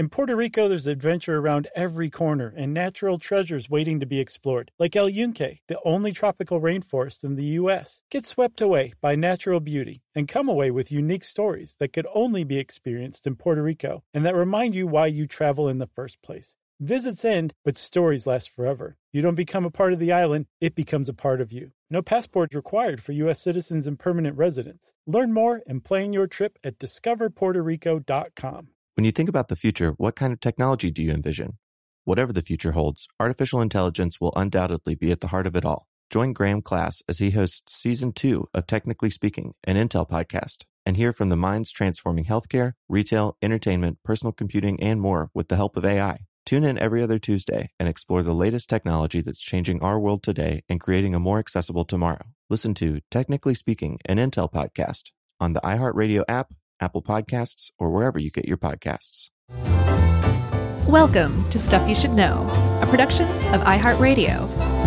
In Puerto Rico, there's adventure around every corner and natural treasures waiting to be explored, like El Yunque, the only tropical rainforest in the U.S. Get swept away by natural beauty and come away with unique stories that could only be experienced in Puerto Rico and that remind you why you travel in the first place. Visits end, but stories last forever. You don't become a part of the island, it becomes a part of you. No passport required for U.S. citizens and permanent residents. Learn more and plan your trip at discoverpuertorico.com. When you think about the future, what kind of technology do you envision? Whatever the future holds, artificial intelligence will undoubtedly be at the heart of it all. Join Graham Class as he hosts Season 2 of Technically Speaking, an Intel podcast, and hear from the minds transforming healthcare, retail, entertainment, personal computing, and more with the help of AI. Tune in every other Tuesday and explore the latest technology that's changing our world today and creating a more accessible tomorrow. Listen to Technically Speaking, an Intel podcast on the iHeartRadio app, Apple Podcasts, or wherever you get your podcasts. Welcome to Stuff You Should Know, a production of iHeartRadio.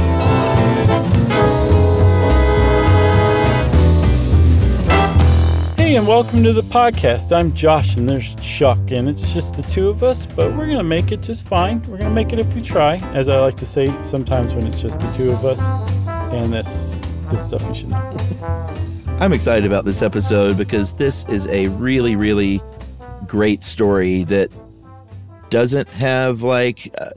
Hey, and welcome to the podcast. I'm Josh, and there's Chuck, and it's just the two of us, but we're going to make it just fine. We're going to make it if we try, as I like to say sometimes when it's just the two of us, and this Stuff You Should Know. I'm excited about this episode because this is a really, really great story that doesn't have I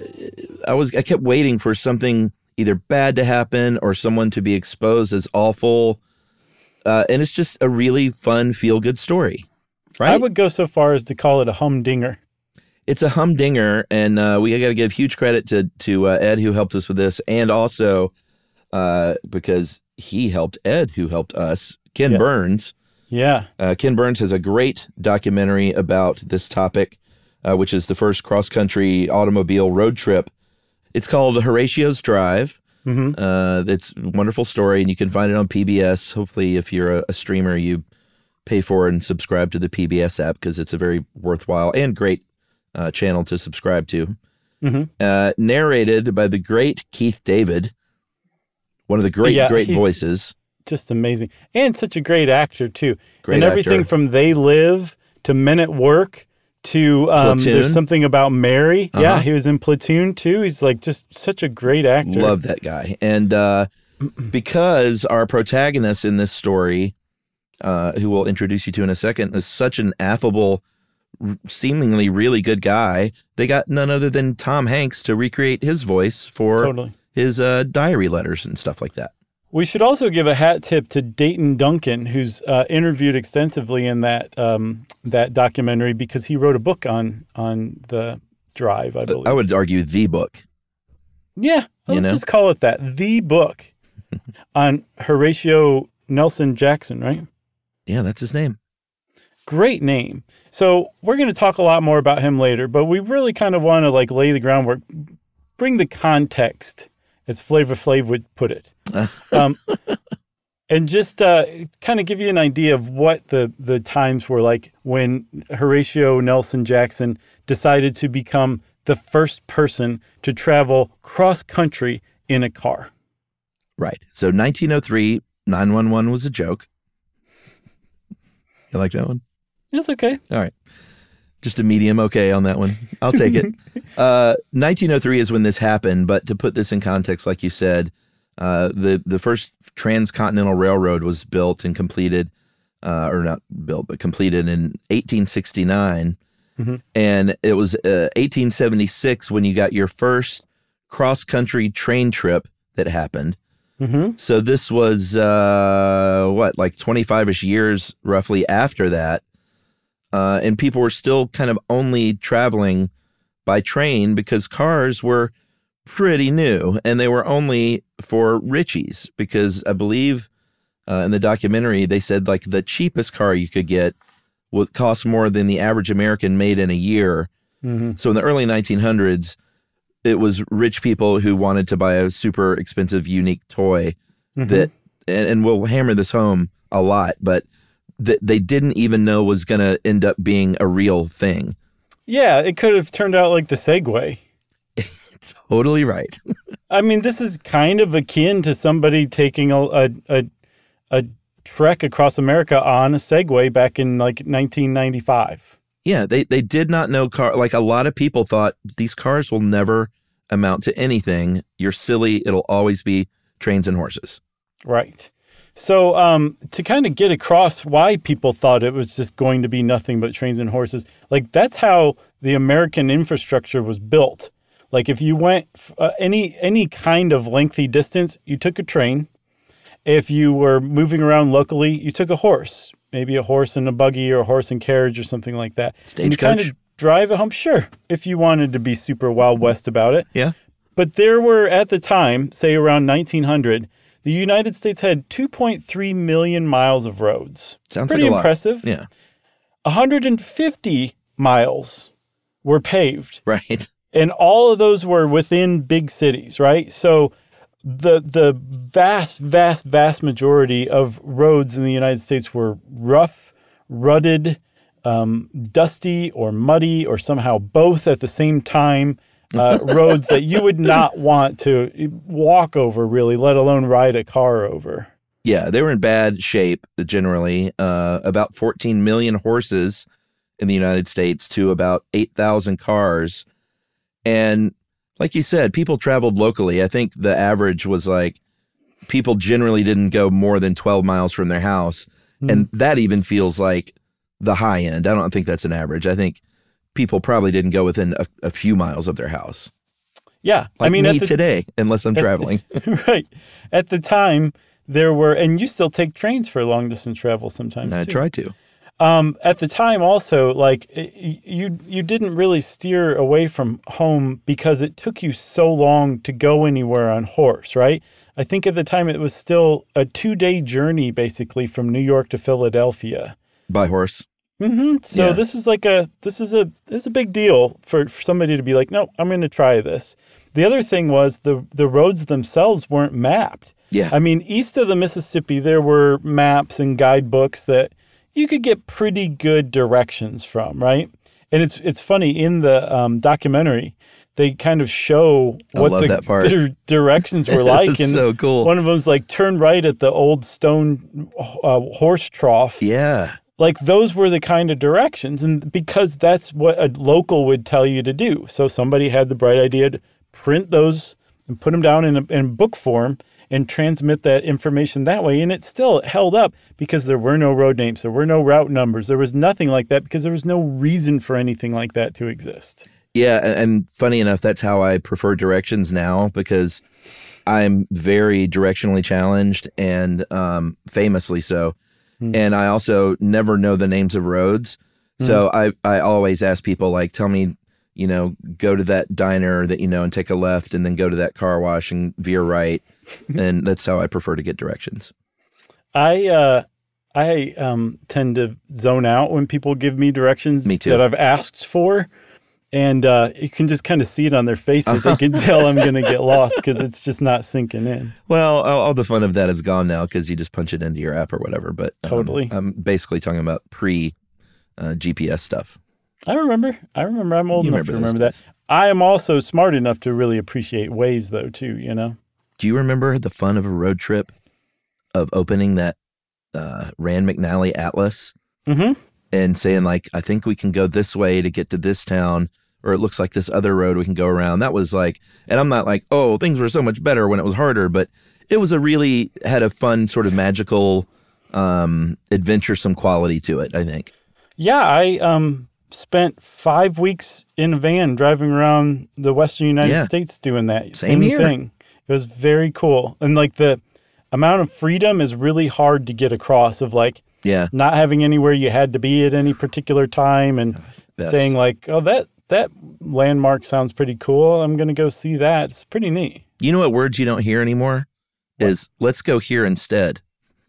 kept waiting for something either bad to happen or someone to be exposed as awful. And it's just a really fun, feel-good story, right? I would go so far as to call it a humdinger. It's a humdinger, and we got to give huge credit to Ed, who helped us with this, and also because he helped Ed, who helped us, Ken Burns. Yeah. Ken Burns has a great documentary about this topic, which is the first cross-country automobile road trip. It's called Horatio's Drive. Mm-hmm. It's a wonderful story, and you can find it on PBS. Hopefully, if you're a streamer, you pay for and subscribe to the PBS app because it's a very worthwhile and great channel to subscribe to. Mm-hmm. Narrated by the great Keith David, one of the great voices. Just amazing. And such a great actor, too. Great and everything actor. from They Live to Men at Work to There's Something About Mary. Uh-huh. Yeah, he was in Platoon, too. He's like just such a great actor. Love that guy. And because our protagonist in this story, who we'll introduce you to in a second, is such an affable, seemingly really good guy, they got none other than Tom Hanks to recreate his voice for his diary letters and stuff like that. We should also give a hat tip to Dayton Duncan, who's interviewed extensively in that documentary because he wrote a book on the drive, I believe. I would argue the book. Yeah, let's just call it that. The book on Horatio Nelson Jackson, right? Yeah, that's his name. Great name. So we're going to talk a lot more about him later, but we really kind of want to lay the groundwork, bring the context, as Flavor Flav would put it. And just kind of give you an idea of what the times were like when Horatio Nelson Jackson decided to become the first person to travel cross-country in a car. Right. So 1903, 911 was a joke. You like that one? It's okay. All right. Just a medium okay on that one. I'll take it. 1903 is when this happened, but to put this in context, like you said, the first transcontinental railroad was built and completed, or not built, but completed in 1869. Mm-hmm. And it was 1876 when you got your first cross-country train trip that happened. Mm-hmm. So this was, 25-ish years roughly after that. And people were still kind of only traveling by train because cars were pretty new, and they were only for richies because I believe in the documentary they said the cheapest car you could get would cost more than the average American made in a year. Mm-hmm. So in the early 1900s, it was rich people who wanted to buy a super expensive, unique toy that, and we'll hammer this home a lot, but that they didn't even know was going to end up being a real thing. Yeah, it could have turned out like the Segway. Totally right. I mean, this is kind of akin to somebody taking a trek across America on a Segway back in 1995. Yeah, they did not know car. Like a lot of people thought these cars will never amount to anything. You're silly. It'll always be trains and horses. Right. So to kind of get across why people thought it was just going to be nothing but trains and horses, like that's how the American infrastructure was built. Like if you went any kind of lengthy distance, you took a train. If you were moving around locally, you took a horse, maybe a horse and a buggy or a horse and carriage or something like that. Stagecoach? Kind of drive it home, sure, if you wanted to be super Wild West about it. Yeah. But there were, at the time, say around 1900, the United States had 2.3 million miles of roads. Sounds pretty like a lot. impressive. Yeah. 150 miles were paved. Right. And all of those were within big cities, right? So the vast majority of roads in the United States were rough, rutted, dusty or muddy or somehow both at the same time. Roads that you would not want to walk over, really, let alone ride a car over. Yeah, they were in bad shape generally. About 14 million horses in the United States to about 8,000 cars. And like you said, people traveled locally. I think the average was like people generally didn't go more than 12 miles from their house. And that even feels like the high end. I don't think that's an average. I think people probably didn't go within a few miles of their house. Yeah. Like I mean, me today, unless I'm traveling. Right. At the time, there were, and you still take trains for long distance travel sometimes. I too. try to. At the time also, like you didn't really steer away from home because it took you so long to go anywhere on horse, right? I think at the time it was still a 2-day journey basically from New York to Philadelphia. By horse. Mm-hmm. So Yeah. this is a big deal for somebody to be like, no, I'm going to try this. The other thing was the roads themselves weren't mapped. Yeah. I mean, east of the Mississippi, there were maps and guidebooks that you could get pretty good directions from, right? And it's funny, in the documentary, they kind of show what love that part. Directions were like. That's and so cool. One of them's like, turn right at the old stone horse trough. Yeah. Like those were the kind of directions, and because that's what a local would tell you to do. So somebody had the bright idea to print those and put them down in book form and transmit that information that way. And it still held up because there were no road names. There were no route numbers. There was nothing like that because there was no reason for anything like that to exist. Yeah. And funny enough, that's how I prefer directions now, because I'm very directionally challenged and famously so. And I also never know the names of roads. So I always ask people, like, tell me, go to that diner that and take a left, and then go to that car wash and veer right. And that's how I prefer to get directions. I tend to zone out when people give me directions Me too. that I've asked for. And you can just kind of see it on their face that they can tell I'm going to get lost because it's just not sinking in. Well, all the fun of that is gone now because you just punch it into your app or whatever. But Totally. I'm basically talking about pre-GPS stuff. I remember. I'm old You enough to remember those remember that. days. I am also smart enough to really appreciate Waze, though, too, Do you remember the fun of a road trip of opening that Rand McNally Atlas and saying, like, I think we can go this way to get to this town, or it looks like this other road we can go around? That was like, and I'm not like, oh, things were so much better when it was harder, but it was had a fun sort of magical, adventuresome quality to it, I think. Yeah, I spent 5 weeks in a van driving around the Western United States doing that Same same here. thing. It was very cool. And, like, the amount of freedom is really hard to get across of, like, Yeah. not having anywhere you had to be at any particular time and Yes. saying, like, oh, that landmark sounds pretty cool. I'm going to go see that. It's pretty neat. You know what words you don't hear anymore? Is let's go here instead.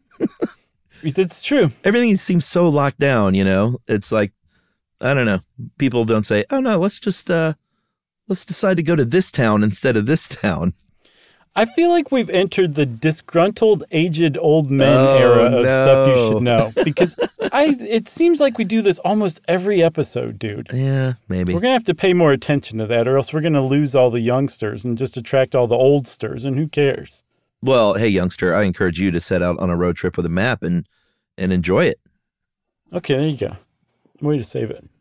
It's true. Everything seems so locked down, It's like, I don't know. People don't say, oh no, let's decide to go to this town instead of this town. I feel like we've entered the disgruntled, aged old men era of stuff you should know. Because it seems like we do this almost every episode, dude. Yeah, maybe. We're going to have to pay more attention to that, or else we're going to lose all the youngsters and just attract all the oldsters, and who cares? Well, hey, youngster, I encourage you to set out on a road trip with a map and enjoy it. Okay, there you go. Way to save it.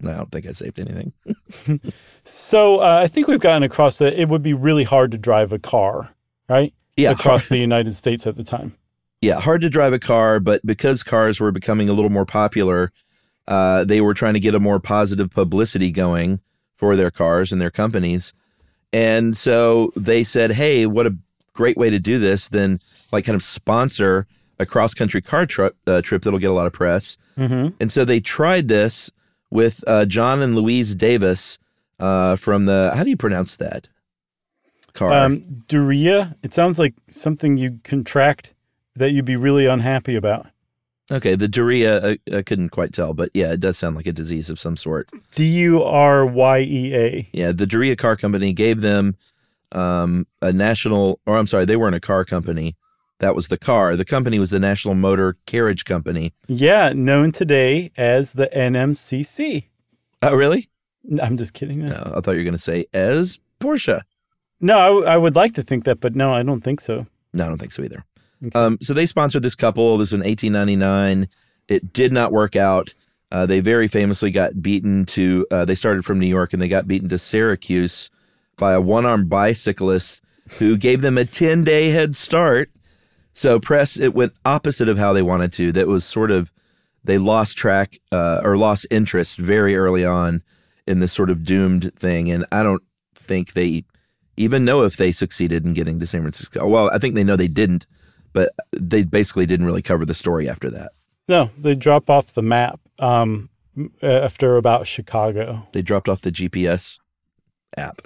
I don't think I saved anything. So I think we've gotten across that it would be really hard to drive a car, right? Yeah. Across the United States at the time. Yeah, hard to drive a car, but because cars were becoming a little more popular, they were trying to get a more positive publicity going for their cars and their companies. And so they said, hey, what a great way to do this than like kind of sponsor a cross-country car trip that'll get a lot of press. Mm-hmm. And so they tried this with John and Louise Davis from the, how do you pronounce that car? Duryea. It sounds like something you contract that you'd be really unhappy about. Okay, the Duryea, I couldn't quite tell, but yeah, it does sound like a disease of some sort. Duryea. Yeah, the Duryea Car Company gave them a national, or I'm sorry, they weren't a car company. That was the car. The company was the National Motor Carriage Company. Yeah, known today as the NMCC. Oh, really? I'm just kidding. No, I thought you were going to say as Porsche. No, I would like to think that, but no, I don't think so. No, I don't think so either. Okay. So they sponsored this couple. This was in 1899. It did not work out. They very famously got beaten to, they started from New York and they got beaten to Syracuse by a one-armed bicyclist who gave them a 10-day head start. So press, it went opposite of how they wanted to. That was sort of, they lost track or lost interest very early on in this sort of doomed thing. And I don't think they even know if they succeeded in getting to San Francisco. Well, I think they know they didn't, but they basically didn't really cover the story after that. No, they drop off the map after about Chicago. They dropped off the GPS app.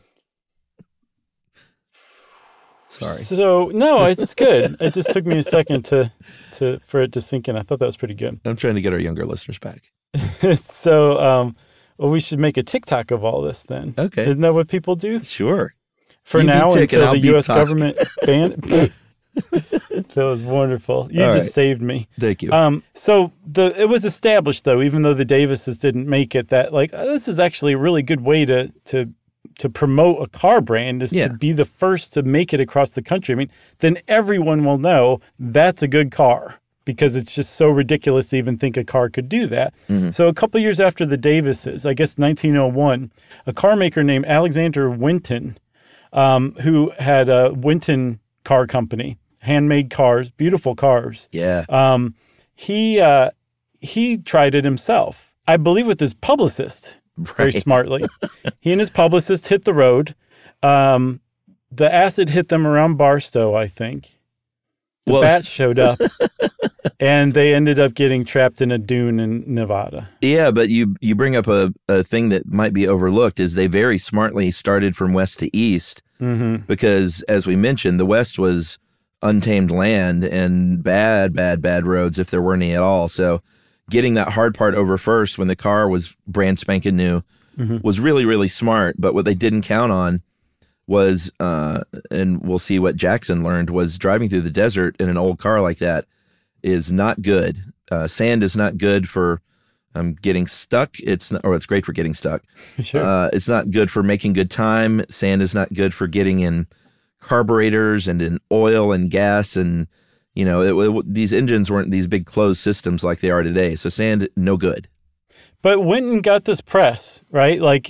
Sorry. So no, it's good. It just took me a second for it to sink in. I thought that was pretty good. I'm trying to get our younger listeners back. So, well, we should make a TikTok of all this then. Okay. Isn't that what people do? Sure. For You be now, Tick and until I'll the be U.S. Talk. government banned. That was wonderful. You All just right. saved me. Thank you. So it was established though, even though the Davises didn't make it, that like this is actually a really good way to promote a car brand is Yeah. to be the first to make it across the country. I mean, then everyone will know that's a good car because it's just so ridiculous to even think a car could do that. Mm-hmm. So a couple years after the Davises, I guess 1901, a car maker named Alexander Winton, who had a Winton car company, handmade cars, beautiful cars. Yeah. He tried it himself, I believe, with his publicist. Very Right. smartly. He and his publicist hit the road. The acid hit them around Barstow, I think. The Well- bats showed up, and they ended up getting trapped in a dune in Nevada. Yeah, but you bring up a thing that might be overlooked is they very smartly started from west to east Mm-hmm. because, as we mentioned, the west was untamed land and bad roads if there were any at all. So getting that hard part over first when the car was brand spanking new was really, really smart. But what they didn't count on was, and we'll see what Jackson learned, was driving through the desert in an old car like that is not good. Sand is not good for getting stuck. It's not, or it's great for getting stuck. Sure. It's not good for making good time. Sand is not good for getting in carburetors and in oil and gas. And, you know, these engines weren't these big closed systems like they are today. So sand, no good. But Winton got this press, right? Like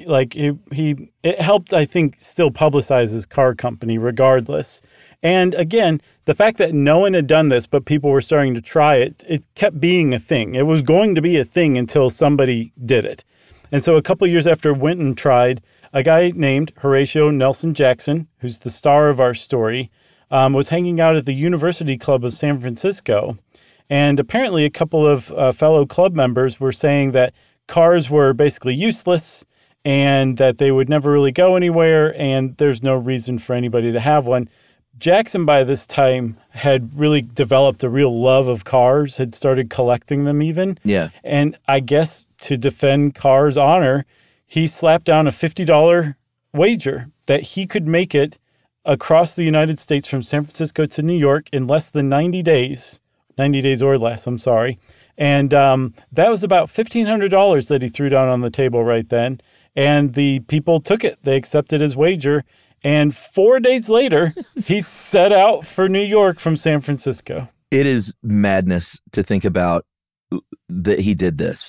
it helped, I think, still publicize his car company regardless. And again, the fact that no one had done this, but people were starting to try it, it kept being a thing. It was going to be a thing until somebody did it. And so a couple years after Winton tried, a guy named Horatio Nelson Jackson, who's the star of our story, was hanging out at the University Club of San Francisco. And apparently a couple of fellow club members were saying that cars were basically useless and that they would never really go anywhere and there's no reason for anybody to have one. Jackson, by this time, had really developed a real love of cars, had started collecting them even. Yeah. And I guess to defend Carr's honor, he slapped down a $50 wager that he could make it across the United States from San Francisco to New York in less than 90 days. 90 days or less, I'm sorry. And that was about $1,500 that he threw down on the table right then. And the people took it. They accepted his wager. And 4 days later, he set out for New York from San Francisco. It is madness to think about that he did this.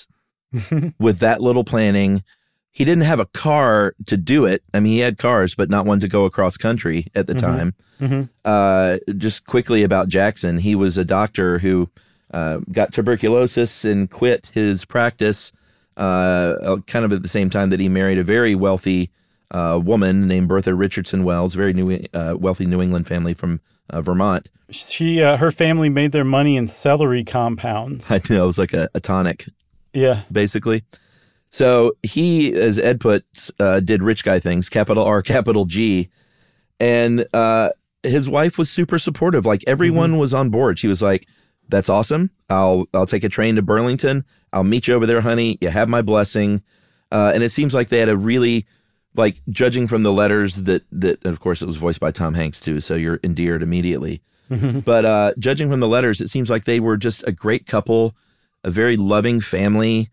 with that little planning. He didn't have a car to do it. I mean, he had cars, but not one to go across country at the time. Just quickly about Jackson, he was a doctor who got tuberculosis and quit his practice kind of at the same time that he married a very wealthy woman named Bertha Richardson Wells, very wealthy New England family from Vermont. Her family made their money in celery compounds. I know, it was like a tonic. Yeah. Basically. So he, as Ed puts, did rich guy things, capital R, capital G. And his wife was super supportive. Like everyone was on board. She was like, that's awesome. I'll take a train to Burlington. I'll meet you over there, honey. You have my blessing. And it seems like they had a really, like, judging from the letters that of course it was voiced by Tom Hanks too, so you're endeared immediately. But judging from the letters, it seems like they were just a great couple, a very loving family.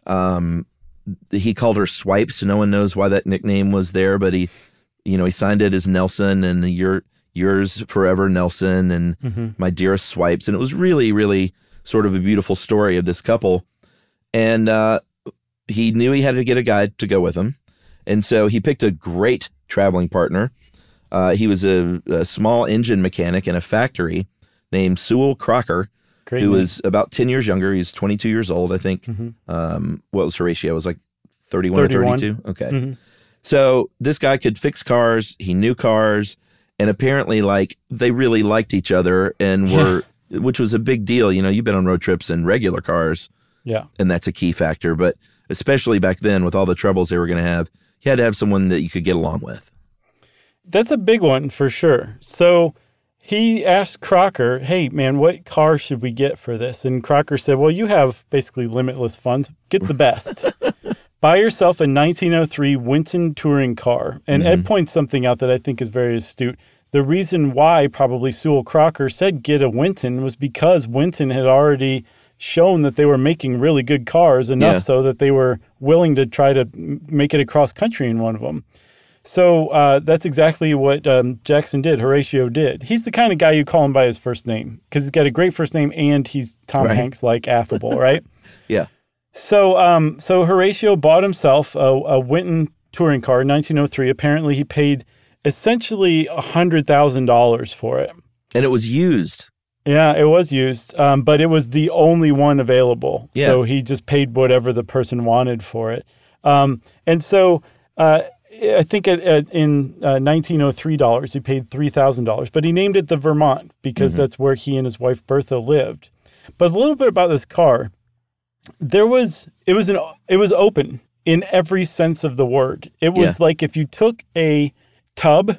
He called her Swipes. No one knows why that nickname was there, but he signed it as Nelson and yours forever, Nelson, and my dearest Swipes. And it was really, really sort of a beautiful story of this couple. And he knew he had to get a guy to go with him. And so he picked a great traveling partner. He was a small engine mechanic in a factory named Sewell Crocker, who was about 10 years younger. He's 22 years old, I think. What was Horatio? It was like 31 or 32? Okay. So this guy could fix cars. He knew cars. And apparently, like, they really liked each other and were, which was a big deal. You know, you've been on road trips in regular cars. Yeah. And that's a key factor. But especially back then with all the troubles they were going to have, you had to have someone that you could get along with. That's a big one for sure. So he asked Crocker, hey, man, what car should we get for this? And Crocker said, well, you have basically limitless funds. Get the best. Buy yourself a 1903 Winton touring car. And Ed points something out that I think is very astute. The reason why probably Sewell Crocker said get a Winton was because Winton had already shown that they were making really good cars, enough so that they were willing to try to make it across country in one of them. So that's exactly what Jackson did, Horatio did. He's the kind of guy you call him by his first name because he's got a great first name and he's Tom Hanks-like affable, right? Yeah. So so Horatio bought himself a Winton touring car, 1903. Apparently he paid essentially $100,000 for it. And it was used. Yeah, it was used, but it was the only one available. Yeah. So he just paid whatever the person wanted for it. And so I think in 1903 dollars, he paid $3,000, but he named it the Vermont because that's where he and his wife Bertha lived. But a little bit about this car. It was open in every sense of the word. It was like if you took a tub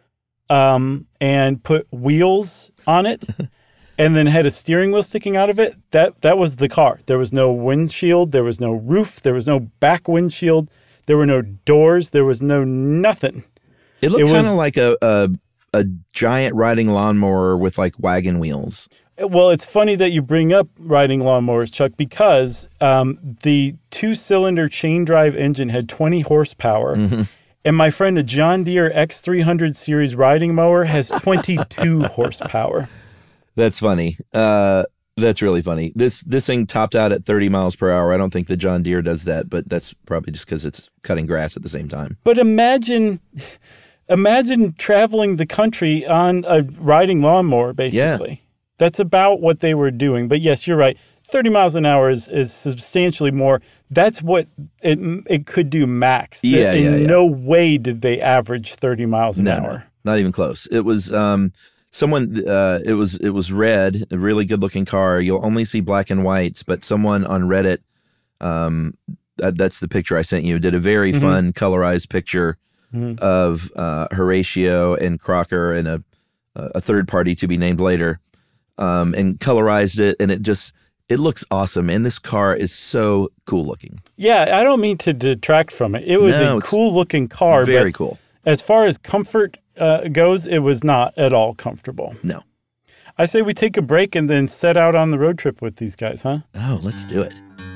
and put wheels on it and then had a steering wheel sticking out of it, that was the car. There was no windshield, there was no roof, there was no back windshield, there were no doors, there was no nothing. It looked kind of like a giant riding lawnmower with like wagon wheels. Well, it's funny that you bring up riding lawnmowers, Chuck, because the two-cylinder chain drive engine had 20 horsepower. And my friend, a John Deere X300 series riding mower has 22 horsepower. That's funny. That's really funny. This thing topped out at 30 miles per hour. I don't think the John Deere does that, but that's probably just because it's cutting grass at the same time. But imagine traveling the country on a riding lawnmower, basically. Yeah. That's about what they were doing. But yes, you're right. 30 miles an hour is substantially more. That's what it could do max. In no way did they average 30 miles an hour. No, not even close. It was it was red, a really good looking car. You'll only see black and whites, but someone on Reddit, that's the picture I sent you, did a very fun colorized picture of Horatio and Crocker and a third party to be named later. And colorized it, and it looks awesome. And this car is so cool looking. Yeah, I don't mean to detract from it. It was a cool looking car. Very cool. As far as comfort goes, it was not at all comfortable. No. I say we take a break and then set out on the road trip with these guys, huh? Oh, let's do it.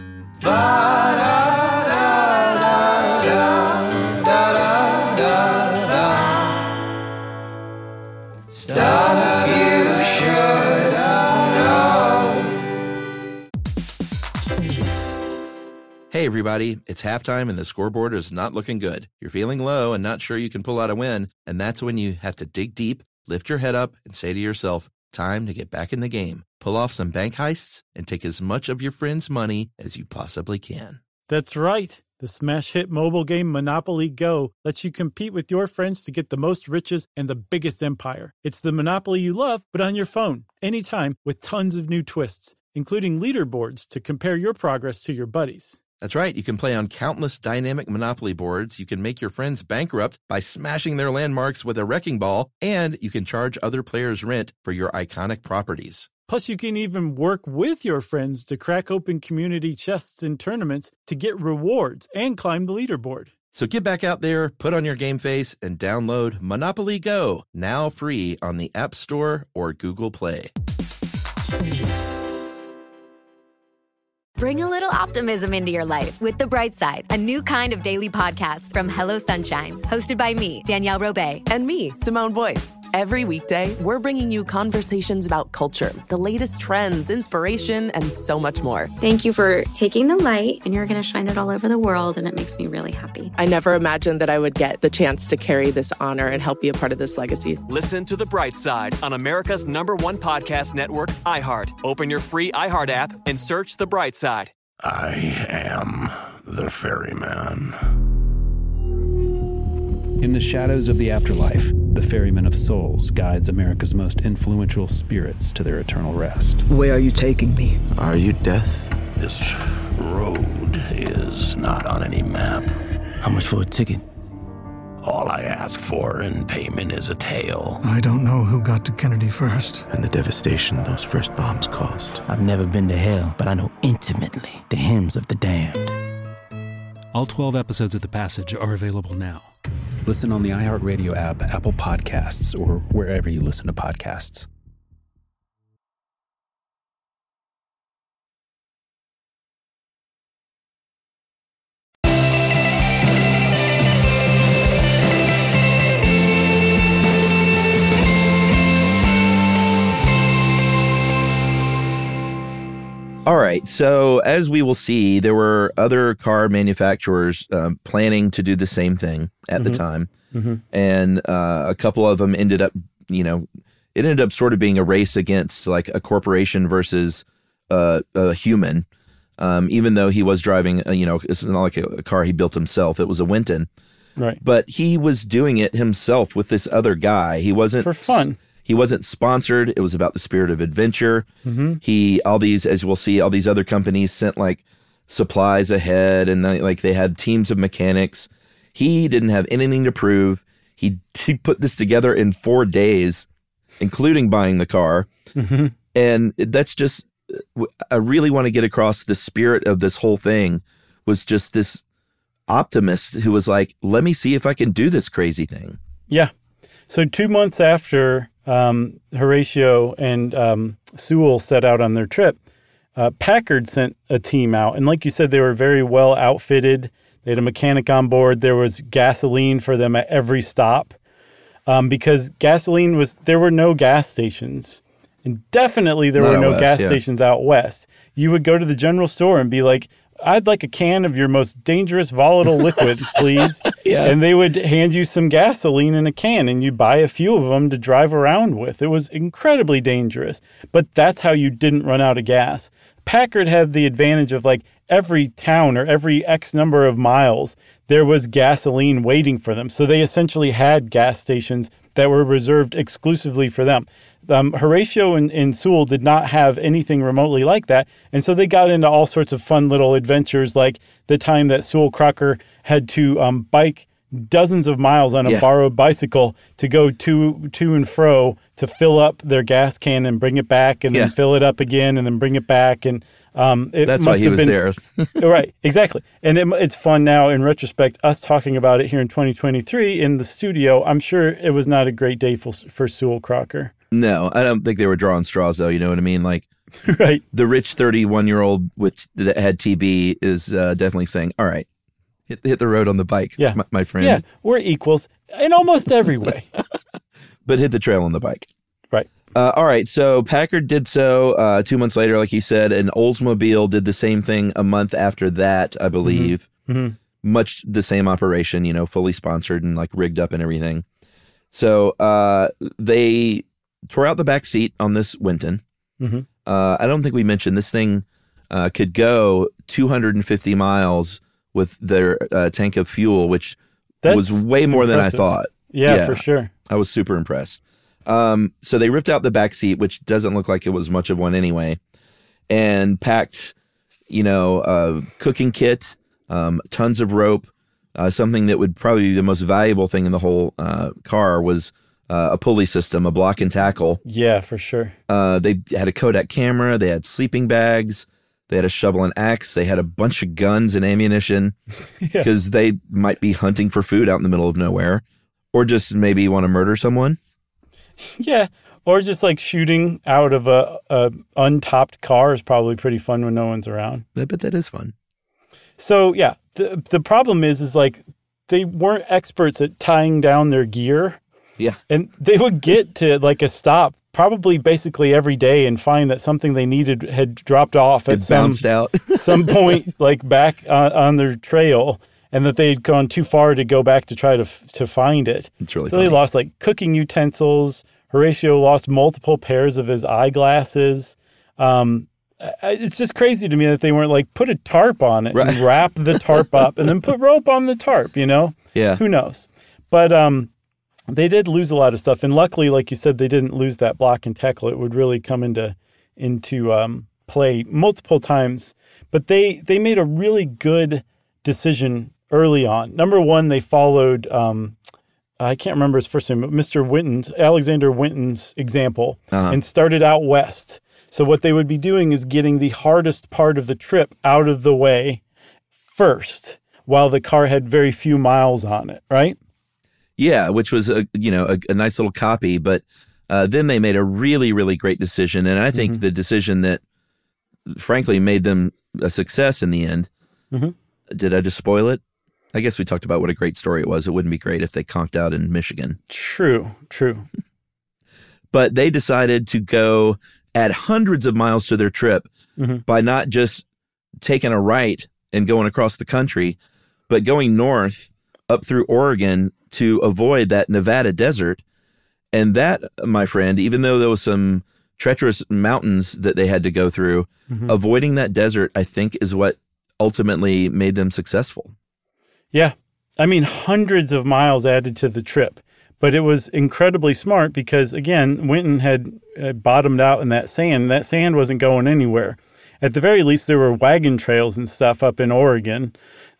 Stuff you should know. everybody. It's halftime and the scoreboard is not looking good. You're feeling low and not sure you can pull out a win, and that's when you have to dig deep, lift your head up, and say to yourself, time to get back in the game. Pull off some bank heists and take as much of your friends' money as you possibly can. That's right. The smash hit mobile game Monopoly Go lets you compete with your friends to get the most riches and the biggest empire. It's the Monopoly you love, but on your phone, anytime, with tons of new twists, including leaderboards to compare your progress to your buddies. That's right. You can play on countless dynamic Monopoly boards. You can make your friends bankrupt by smashing their landmarks with a wrecking ball, and you can charge other players rent for your iconic properties. Plus, you can even work with your friends to crack open community chests in tournaments to get rewards and climb the leaderboard. So get back out there, put on your game face, and download Monopoly Go, now free on the App Store or Google Play. Bring a little optimism into your life with The Bright Side, a new kind of daily podcast from Hello Sunshine, hosted by me, Danielle Robay. And me, Simone Boyce. Every weekday, we're bringing you conversations about culture, the latest trends, inspiration, and so much more. Thank you for taking the light, and you're going to shine it all over the world, and it makes me really happy. I never imagined that I would get the chance to carry this honor and help be a part of this legacy. Listen to The Bright Side on America's #1 podcast network, iHeart. Open your free iHeart app and search The Bright Side. I am the ferryman. In the shadows of the afterlife, the Ferryman of Souls guides America's most influential spirits to their eternal rest. Where are you taking me? Are you death? This road is not on any map. How much for a ticket? All I ask for in payment is a tale. I don't know who got to Kennedy first. And the devastation those first bombs caused. I've never been to hell, but I know intimately the hymns of the damned. All 12 episodes of The Passage are available now. Listen on the iHeartRadio app, Apple Podcasts, or wherever you listen to podcasts. All right. So as we will see, there were other car manufacturers planning to do the same thing at the time. Mm-hmm. And a couple of them ended up, it ended up sort of being a race against like a corporation versus a human. Even though he was driving, it's not like a car he built himself. It was a Winton. Right. But he was doing it himself with this other guy. He wasn't for fun. He wasn't sponsored. It was about the spirit of adventure. Mm-hmm. All these, as we'll see, all these other companies sent like supplies ahead, and they had teams of mechanics. He didn't have anything to prove. He put this together in 4 days, including buying the car. Mm-hmm. And that's just, I really want to get across the spirit of this whole thing was just this optimist who was like, let me see if I can do this crazy thing. Yeah. So 2 months after Horatio and Sewell set out on their trip, Packard sent a team out. And like you said, they were very well outfitted. They had a mechanic on board. There was gasoline for them at every stop because there were no gas stations. And definitely there were no gas stations out west. You would go to the general store and be like, I'd like a can of your most dangerous volatile liquid, please. Yeah. And they would hand you some gasoline in a can, and you'd buy a few of them to drive around with. It was incredibly dangerous, but that's how you didn't run out of gas. Packard had the advantage of like every town or every X number of miles, there was gasoline waiting for them. So they essentially had gas stations that were reserved exclusively for them. Horatio and Sewell did not have anything remotely like that. And so they got into all sorts of fun little adventures, like the time that Sewell Crocker had to bike dozens of miles on a borrowed bicycle to go to and fro to fill up their gas can and bring it back and then fill it up again and then bring it back. And that's why he was there. Right, exactly. And it's fun now in retrospect, us talking about it here in 2023 in the studio. I'm sure it was not a great day for Sewell Crocker. No, I don't think they were drawing straws, though. You know what I mean? Like, right. The rich 31-year-old that had TB is definitely saying, all right, hit the road on the bike, my friend. Yeah, we're equals in almost every way. But hit the trail on the bike. Right. All right, so Packard did so 2 months later, like you said, and Oldsmobile did the same thing a month after that, I believe. Mm-hmm. Much the same operation, you know, fully sponsored and like rigged up and everything. So they tore out the back seat on this Winton. Mm-hmm. I don't think we mentioned this thing could go 250 miles with their tank of fuel, which was way more than I thought. Yeah, for sure. I was super impressed. So they ripped out the back seat, which doesn't look like it was much of one anyway, and packed, you know, a cooking kit, tons of rope. Something that would probably be the most valuable thing in the whole car was a pulley system, a block and tackle. Yeah, for sure. They had a Kodak camera. They had sleeping bags. They had a shovel and axe. They had a bunch of guns and ammunition because they might be hunting for food out in the middle of nowhere, or just maybe want to murder someone. Yeah, or just like shooting out of a untopped car is probably pretty fun when no one's around. I bet that is fun. So yeah, the problem is like they weren't experts at tying down their gear. Yeah, and they would get to like a stop probably basically every day and find that something they needed had dropped off at some point, like back on their trail, and that they had gone too far to go back to try to find it. It's really funny. They lost like cooking utensils. Horatio lost multiple pairs of his eyeglasses. It's just crazy to me that they weren't like, put a tarp on it and wrap the tarp up and then put rope on the tarp, you know? Yeah. Who knows? But they did lose a lot of stuff. And luckily, like you said, they didn't lose that block and tackle. It would really come into play multiple times. But they made a really good decision early on. Number one, they followed, I can't remember his first name, but Alexander Winton's example, and started out west. So what they would be doing is getting the hardest part of the trip out of the way first, while the car had very few miles on it, right? Yeah, which was a nice little copy, but then they made a really, really great decision, and I think the decision that, frankly, made them a success in the end. Mm-hmm. Did I just spoil it? I guess we talked about what a great story it was. It wouldn't be great if they conked out in Michigan. True. But they decided to go add hundreds of miles to their trip by not just taking a right and going across the country, but going north up through Oregon to avoid that Nevada desert. And that, my friend, even though there was some treacherous mountains that they had to go through, avoiding that desert, I think, is what ultimately made them successful. Yeah. I mean, hundreds of miles added to the trip, but it was incredibly smart because, again, Winton had bottomed out in that sand. That sand wasn't going anywhere. At the very least, there were wagon trails and stuff up in Oregon,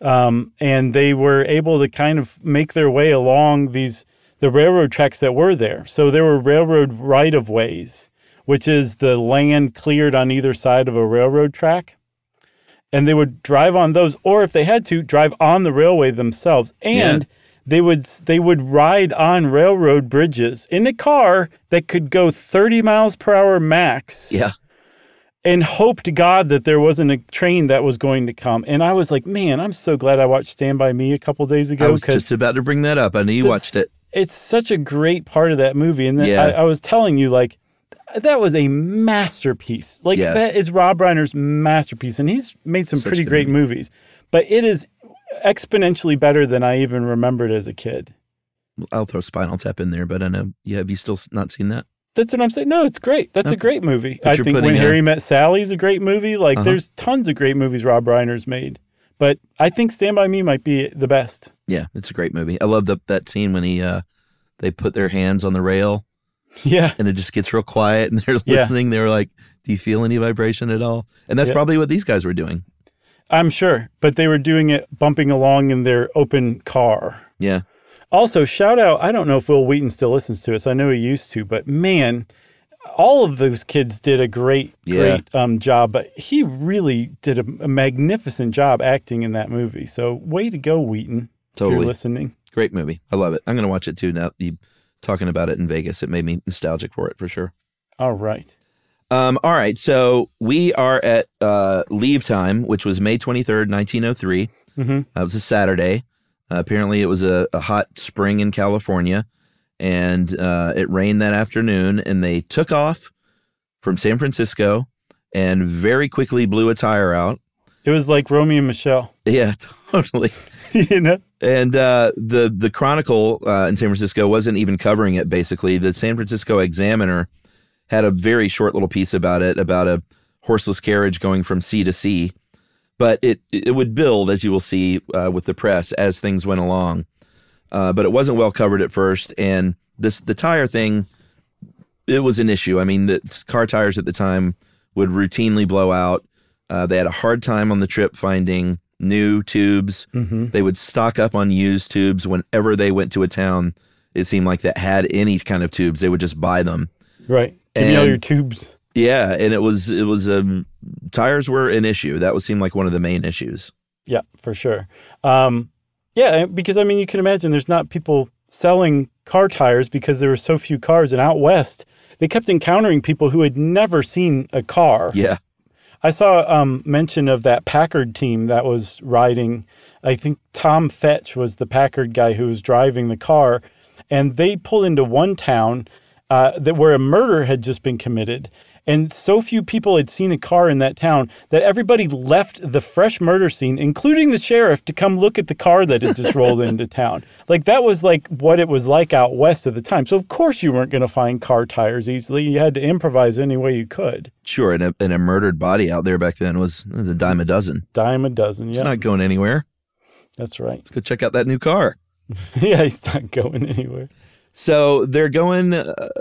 and they were able to kind of make their way along the railroad tracks that were there. So there were railroad right-of-ways, which is the land cleared on either side of a railroad track. And they would drive on those, or if they had to, drive on the railway themselves. And they would ride on railroad bridges in a car that could go 30 miles per hour max. Yeah. And hope to God that there wasn't a train that was going to come. And I was like, man, I'm so glad I watched Stand By Me a couple days ago. I was just about to bring that up. I know you watched it. It's such a great part of that movie. And then I was telling you, like, that was a masterpiece. Like, that is Rob Reiner's masterpiece. And he's made some pretty great movies. But it is exponentially better than I even remembered as a kid. I'll throw Spinal Tap in there, but I know, have you still not seen that? That's what I'm saying. No, it's great. That's a great movie. I think When Harry Met Sally is a great movie. Like, there's tons of great movies Rob Reiner's made. But I think Stand By Me might be the best. Yeah, it's a great movie. I love that scene when they put their hands on the rail. Yeah. And it just gets real quiet and they're listening. They were like, do you feel any vibration at all? And that's probably what these guys were doing. I'm sure. But they were doing it bumping along in their open car. Yeah. Also, shout out, I don't know if Will Wheaton still listens to us. I know he used to, but man, all of those kids did a great job. But he really did a magnificent job acting in that movie. So way to go, Wheaton. Totally. If you're listening. Great movie. I love it. I'm going to watch it too now. You talking about it in Vegas, it made me nostalgic for it for sure. All right. All right. So we are at leave time, which was May 23rd, 1903. That was a Saturday. Apparently it was a hot spring in California. and it rained that afternoon, and they took off from San Francisco and very quickly blew a tire out. It was like Romeo and Michelle. Yeah, totally. You know? And the Chronicle in San Francisco wasn't even covering it, basically. The San Francisco Examiner had a very short little piece about it, about a horseless carriage going from sea to sea. But it would build, as you will see with the press, as things went along. But it wasn't well covered at first. And the tire thing, it was an issue. I mean, the car tires at the time would routinely blow out. They had a hard time on the trip finding new tubes. Mm-hmm. They would stock up on used tubes whenever they went to a town. It seemed like that had any kind of tubes. They would just buy them. Right. Give me all your tubes. Yeah, and it was tires were an issue. That seemed like one of the main issues. Yeah, for sure. Yeah, because I mean, you can imagine there's not people selling car tires because there were so few cars. And out west, they kept encountering people who had never seen a car. Yeah. I saw mention of that Packard team that was riding. I think Tom Fetch was the Packard guy who was driving the car. And they pulled into one town where a murder had just been committed. And so few people had seen a car in that town that everybody left the fresh murder scene, including the sheriff, to come look at the car that had just rolled into town. Like, that was like what it was like out west at the time. So, of course, you weren't going to find car tires easily. You had to improvise any way you could. Sure. And a murdered body out there back then was a dime a dozen. Dime a dozen, yeah. It's not going anywhere. That's right. Let's go check out that new car. Yeah, he's not going anywhere. So they're going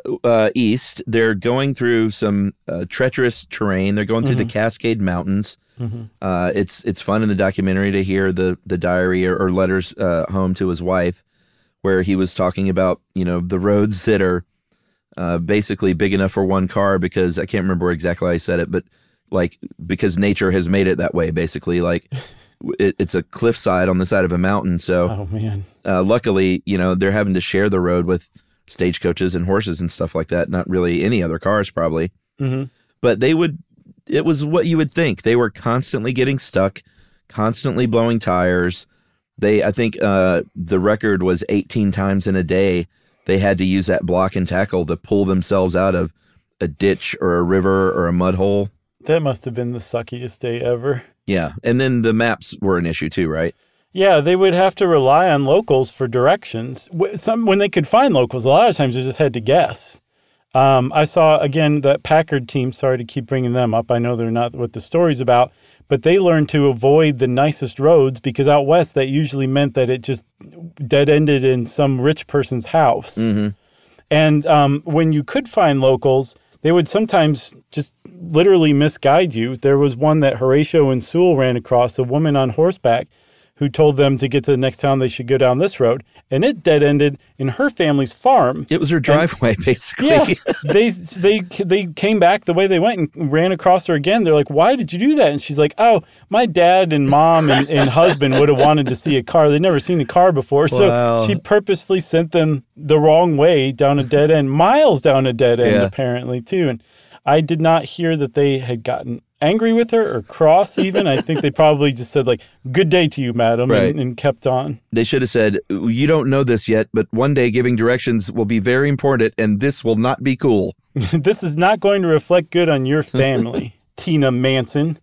east. They're going through some treacherous terrain. They're going through the Cascade Mountains. Mm-hmm. It's fun in the documentary to hear the diary or letters home to his wife, where he was talking about, you know, the roads that are basically big enough for one car, because I can't remember exactly how I said it, but like because nature has made it that way, basically. Like it's a cliffside on the side of a mountain. So, oh man. Luckily, you know, they're having to share the road with stagecoaches and horses and stuff like that. Not really any other cars, probably. Mm-hmm. But it was what you would think. They were constantly getting stuck, constantly blowing tires. I think the record was 18 times in a day they had to use that block and tackle to pull themselves out of a ditch or a river or a mud hole. That must have been the suckiest day ever. Yeah. And then the maps were an issue too, right? Yeah, they would have to rely on locals for directions. When they could find locals, a lot of times they just had to guess. I saw, again, that Packard team, sorry to keep bringing them up. I know they're not what the story's about, but they learned to avoid the nicest roads because out west, that usually meant that it just dead-ended in some rich person's house. Mm-hmm. And when you could find locals, they would sometimes just literally misguide you. There was one that Horatio and Sewell ran across, a woman on horseback, who told them to get to the next town, they should go down this road. And it dead-ended in her family's farm. It was her driveway, basically. Yeah. They came back the way they went and ran across her again. They're like, why did you do that? And she's like, oh, my dad and mom and husband would have wanted to see a car. They'd never seen a car before. So she purposefully sent them the wrong way down a dead end, miles down a dead end, apparently, too. And I did not hear that they had gotten angry with her or cross even. I think they probably just said like, good day to you, madam, right. and kept on. They should have said, you don't know this yet, but one day giving directions will be very important and this will not be cool. This is not going to reflect good on your family, Tina Manson.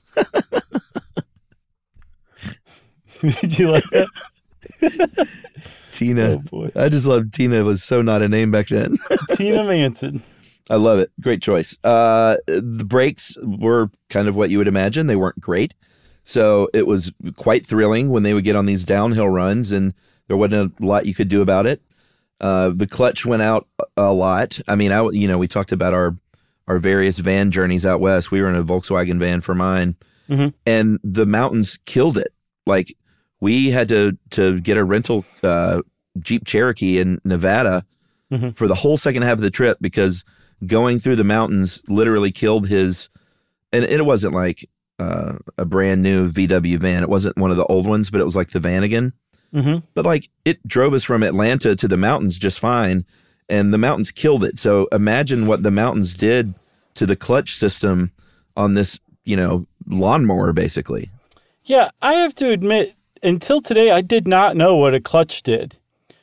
Did you like that? Tina. Oh, boy. I just love Tina. It was so not a name back then. Tina Manson. I love it. Great choice. The brakes were kind of what you would imagine. They weren't great. So it was quite thrilling when they would get on these downhill runs, and there wasn't a lot you could do about it. The clutch went out a lot. I mean, we talked about our various van journeys out west. We were in a Volkswagen van for mine, and the mountains killed it. Like, we had to get a rental Jeep Cherokee in Nevada for the whole second half of the trip because going through the mountains literally killed his, and it wasn't like a brand new VW van. It wasn't one of the old ones, but it was like the Vanagon. But like, it drove us from Atlanta to the mountains just fine, and the mountains killed it. So imagine what the mountains did to the clutch system on this, lawnmower, basically. Yeah, I have to admit, until today, I did not know what a clutch did.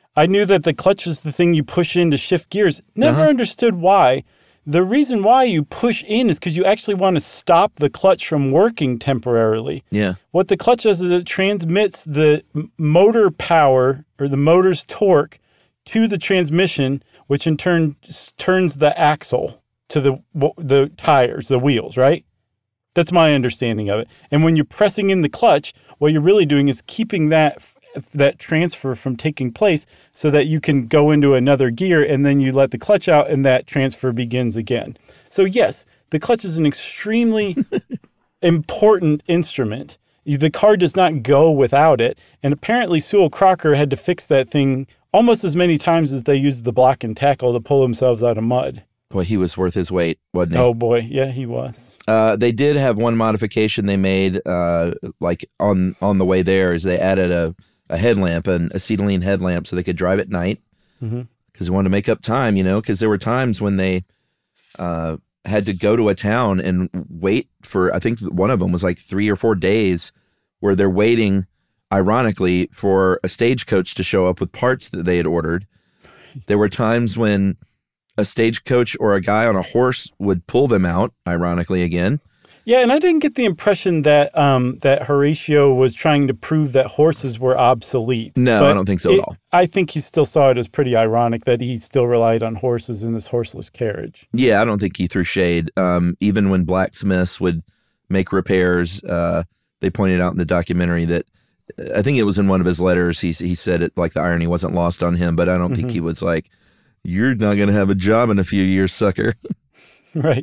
I knew that the clutch was the thing you push in to shift gears. Never understood why. The reason why you push in is because you actually want to stop the clutch from working temporarily. Yeah. What the clutch does is it transmits the motor power or the motor's torque to the transmission, which in turn turns the axle to the tires, the wheels, right? That's my understanding of it. And when you're pressing in the clutch, what you're really doing is keeping that transfer from taking place so that you can go into another gear, and then you let the clutch out and that transfer begins again. So yes, the clutch is an extremely important instrument. The car does not go without it. And apparently Sewell Crocker had to fix that thing almost as many times as they used the block and tackle to pull themselves out of mud. Boy, he was worth his weight, wasn't he? Oh boy, yeah, he was. They did have one modification they made, like on the way there, is they added a headlamp, an acetylene headlamp, so they could drive at night. Because they wanted to make up time, because there were times when they had to go to a town and wait for, I think one of them was like 3 or 4 days, where they're waiting, ironically, for a stagecoach to show up with parts that they had ordered. There were times when a stagecoach or a guy on a horse would pull them out, ironically again. Yeah, and I didn't get the impression that that Horatio was trying to prove that horses were obsolete. No, I don't think so at all. I think he still saw it as pretty ironic that he still relied on horses in this horseless carriage. Yeah, I don't think he threw shade. Even when blacksmiths would make repairs, they pointed out in the documentary that, I think it was in one of his letters, he said it like the irony wasn't lost on him, but I don't think he was like, "You're not going to have a job in a few years, sucker." Right.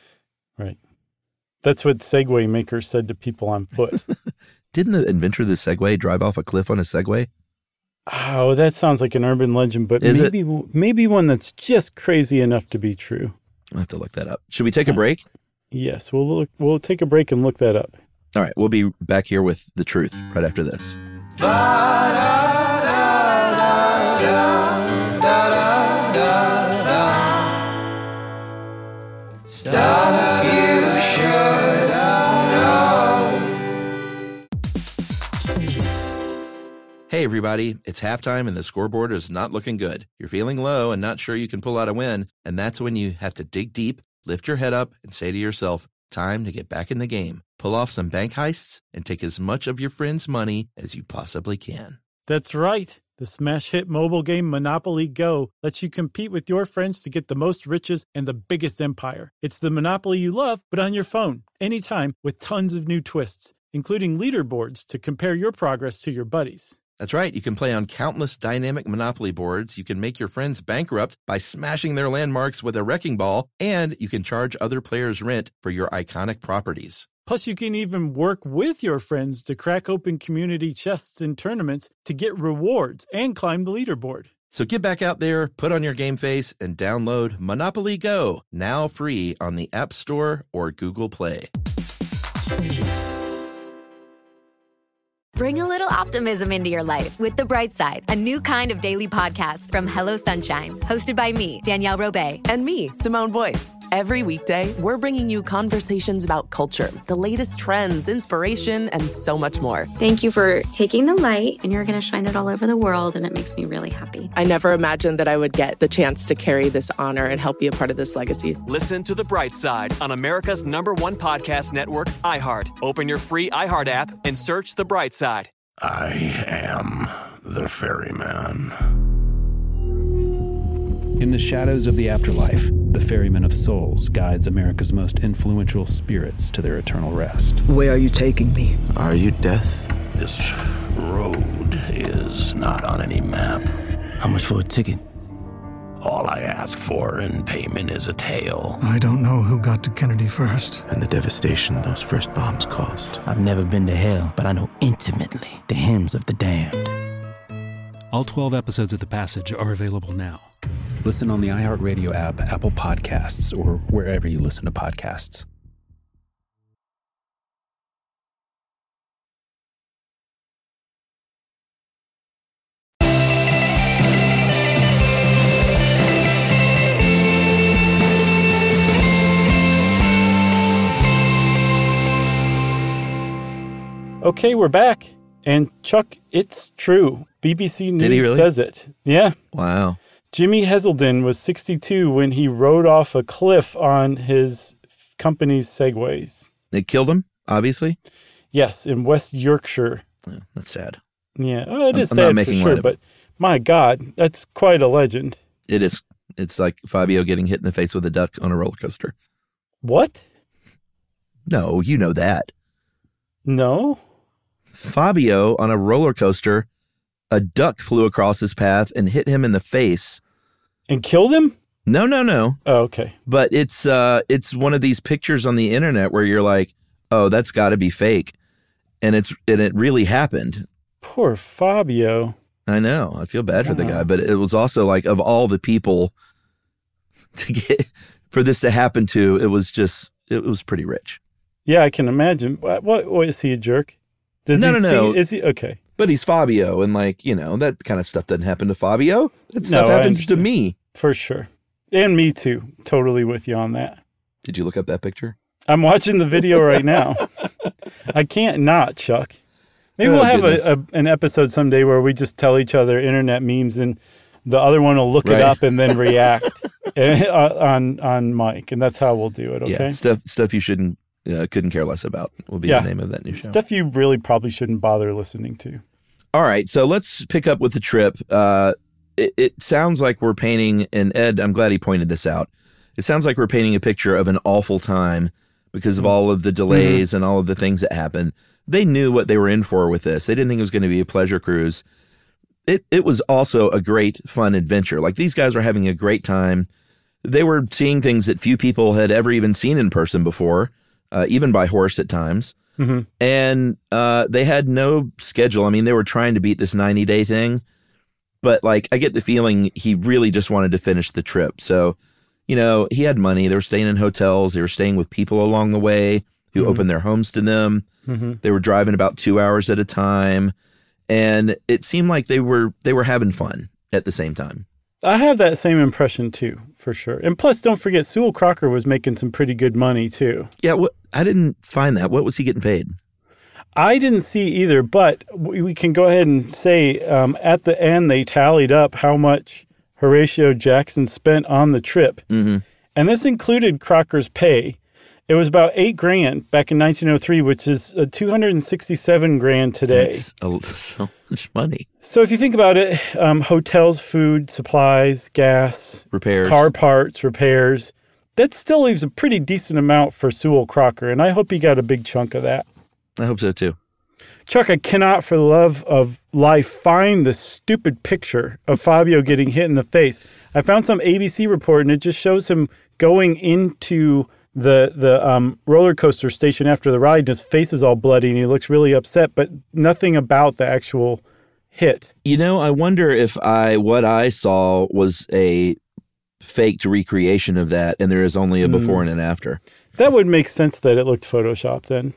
That's what Segway makers said to people on foot. Didn't the inventor of the Segway drive off a cliff on a Segway? Oh, that sounds like an urban legend, but maybe one that's just crazy enough to be true. I'll have to look that up. Should we take a break? Yes, we'll take a break and look that up. All right, we'll be back here with the truth right after this. Stuff you should know. Hey everybody, it's halftime and the scoreboard is not looking good. You're feeling low and not sure you can pull out a win, and that's when you have to dig deep, lift your head up, and say to yourself, time to get back in the game. Pull off some bank heists and take as much of your friends' money as you possibly can. That's right. The smash hit mobile game Monopoly Go lets you compete with your friends to get the most riches and the biggest empire. It's the Monopoly you love, but on your phone, anytime, with tons of new twists, including leaderboards to compare your progress to your buddies. That's right. You can play on countless dynamic Monopoly boards. You can make your friends bankrupt by smashing their landmarks with a wrecking ball, and you can charge other players rent for your iconic properties. Plus, you can even work with your friends to crack open community chests in tournaments to get rewards and climb the leaderboard. So get back out there, put on your game face, and download Monopoly Go, now free on the App Store or Google Play. Bring a little optimism into your life with The Bright Side, a new kind of daily podcast from Hello Sunshine, hosted by me, Danielle Robay. And me, Simone Boyce. Every weekday, we're bringing you conversations about culture, the latest trends, inspiration, and so much more. Thank you for taking the light, and you're going to shine it all over the world, and it makes me really happy. I never imagined that I would get the chance to carry this honor and help be a part of this legacy. Listen to The Bright Side on America's #1 podcast network, iHeart. Open your free iHeart app and search The Bright Side. I am the ferryman. In the shadows of the afterlife, the Ferryman of Souls guides America's most influential spirits to their eternal rest. Where are you taking me? Are you death? This road is not on any map. How much for a ticket? All I ask for in payment is a tale. I don't know who got to Kennedy first. And the devastation those first bombs caused. I've never been to hell, but I know intimately the hymns of the damned. All 12 episodes of The Passage are available now. Listen on the iHeartRadio app, Apple Podcasts, or wherever you listen to podcasts. Okay, we're back. And Chuck, it's true. BBC News Did he really? says it. Yeah. Wow. Jimmy Heselden was 62 when he rode off a cliff on his company's Segways. It killed him, obviously? Yes, in West Yorkshire. Oh, that's sad. Yeah, well, it is I'm sad not for making sure, light of but it. my God, that's quite a legend. It is. It's like Fabio getting hit in the face with a duck on a roller coaster. What? No, you know that. No? Fabio on a roller coaster, a duck flew across his path and hit him in the face. And killed him? No. Oh, okay. But it's one of these pictures on the internet where you're like, oh, that's got to be fake. And it really happened. Poor Fabio. I know. I feel bad for the guy, but it was also like, of all the people for this to happen to, it was pretty rich. Yeah, I can imagine. What is he a jerk? No. Is he okay? But he's Fabio, and that kind of stuff doesn't happen to Fabio. That stuff happens to me. For sure. And me too. Totally with you on that. Did you look up that picture? I'm watching the video right now. I can't not, Chuck. Maybe we'll have an episode someday where we just tell each other internet memes and the other one will look it up and then react on mic. And that's how we'll do it, okay? Yeah, stuff you couldn't care less about will be the name of that new show. Stuff you really probably shouldn't bother listening to. All right, so let's pick up with the trip. It sounds like we're painting, and Ed, I'm glad he pointed this out. It sounds like we're painting a picture of an awful time because of all of the delays and all of the things that happened. They knew what they were in for with this. They didn't think it was going to be a pleasure cruise. It was also a great, fun adventure. Like, these guys were having a great time. They were seeing things that few people had ever even seen in person before, even by horse at times. Mm-hmm. And they had no schedule. I mean, they were trying to beat this 90-day thing. But, I get the feeling he really just wanted to finish the trip. So, he had money. They were staying in hotels. They were staying with people along the way who opened their homes to them. Mm-hmm. They were driving about 2 hours at a time. And it seemed like they were having fun at the same time. I have that same impression, too, for sure. And plus, don't forget, Sewell Crocker was making some pretty good money, too. Yeah, I didn't find that. What was he getting paid? I didn't see either, but we can go ahead and say at the end, they tallied up how much Horatio Jackson spent on the trip. Mm-hmm. And this included Crocker's pay. It was about $8,000 back in 1903, which is $267,000 today. That's so much money. So if you think about it, hotels, food, supplies, gas, repairs, car parts, repairs, that still leaves a pretty decent amount for Sewell Crocker, and I hope he got a big chunk of that. I hope so, too. Chuck, I cannot for the love of life find the stupid picture of Fabio getting hit in the face. I found some ABC report, and it just shows him going into the roller coaster station after the ride, and his face is all bloody, and he looks really upset, but nothing about the actual hit. I wonder if what I saw was a faked recreation of that, and there is only a before and an after. That would make sense that it looked Photoshopped then.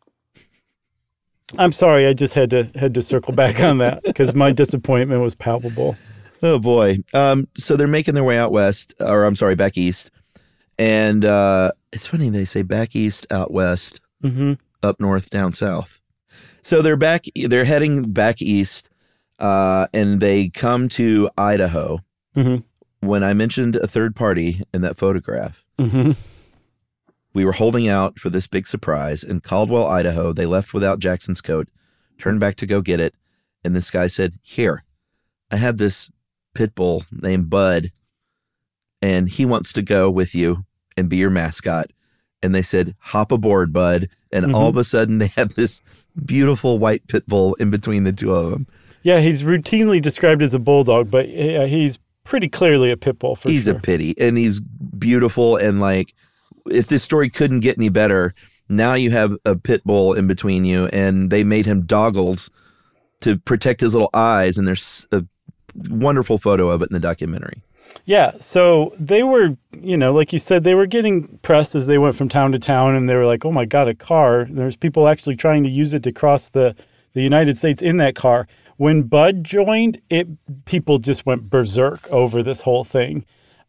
I'm sorry, I just had to circle back on that because my disappointment was palpable. Oh, boy. So they're making their way out west, back east. And it's funny, they say back east, out west, up north, down south. So they're heading back east, and they come to Idaho. Mm-hmm. When I mentioned a third party in that photograph, mm-hmm. we were holding out for this big surprise in Caldwell, Idaho. They left without Jackson's coat, turned back to go get it. And this guy said, "Here, I have this pit bull named Bud, and he wants to go with you and be your mascot." And they said, "Hop aboard, Bud." And all of a sudden they have this beautiful white pit bull in between the two of them. Yeah, he's routinely described as a bulldog, but he's pretty clearly a pit bull for He's sure. a pity, and he's beautiful. And if this story couldn't get any better, now you have a pit bull in between you, and they made him goggles to protect his little eyes. And there's a wonderful photo of it in the documentary. Yeah, so they were, like you said, they were getting pressed as they went from town to town, and they were like, oh my God, a car. There's people actually trying to use it to cross the United States in that car. When Bud joined, people just went berserk over this whole thing.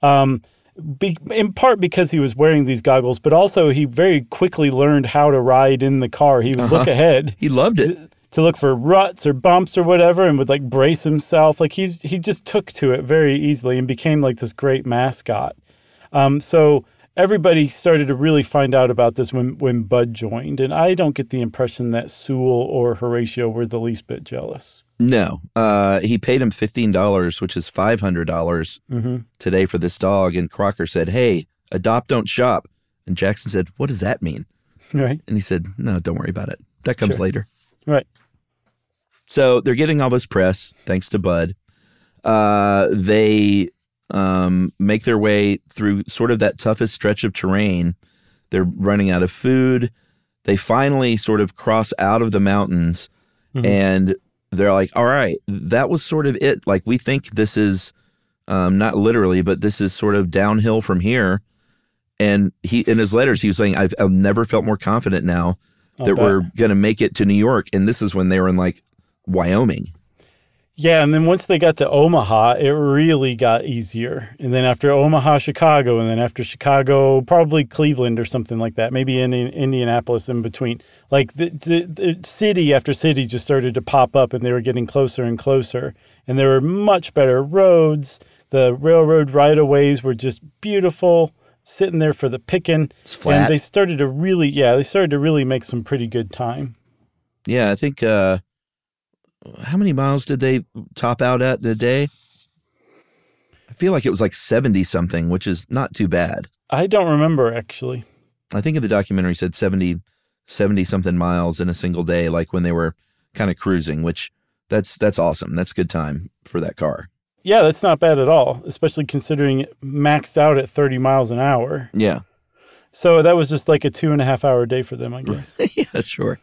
In part because he was wearing these goggles, but also he very quickly learned how to ride in the car. He would look ahead. He loved it. to look for ruts or bumps or whatever, and would like brace himself. Like he just took to it very easily and became like this great mascot. So everybody started to really find out about this when Bud joined, and I don't get the impression that Sewell or Horatio were the least bit jealous. No, he paid him $15, which is $500 today for this dog. And Crocker said, "Hey, adopt, don't shop." And Jackson said, "What does that mean?" Right. And he said, "No, don't worry about it. That comes later." Right. So they're getting all this press thanks to Bud. They make their way through sort of that toughest stretch of terrain. They're running out of food. They finally sort of cross out of the mountains, and they're like, all right, that was sort of it. Like, we think this is not literally, but this is sort of downhill from here. And he, in his letters, he was saying, I've never felt more confident now that we're going to make it to New York. And this is when they were in like Wyoming. Yeah, and then once they got to Omaha, it really got easier. And then after Omaha, Chicago, and then after Chicago, probably Cleveland or something like that, maybe in Indianapolis in between. Like the city after city just started to pop up, and they were getting closer and closer. And there were much better roads. The railroad right-of-ways were just beautiful, sitting there for the picking. It's flat. And they started to really make some pretty good time. Yeah, I think... how many miles did they top out at in a day? I feel like it was like 70-something, which is not too bad. I don't remember, actually. I think in the documentary said 70-something miles in a single day, like when they were kind of cruising, which that's awesome. That's good time for that car. Yeah, that's not bad at all, especially considering it maxed out at 30 miles an hour. Yeah. So that was just like a 2.5-hour day for them, I guess. Yeah, sure.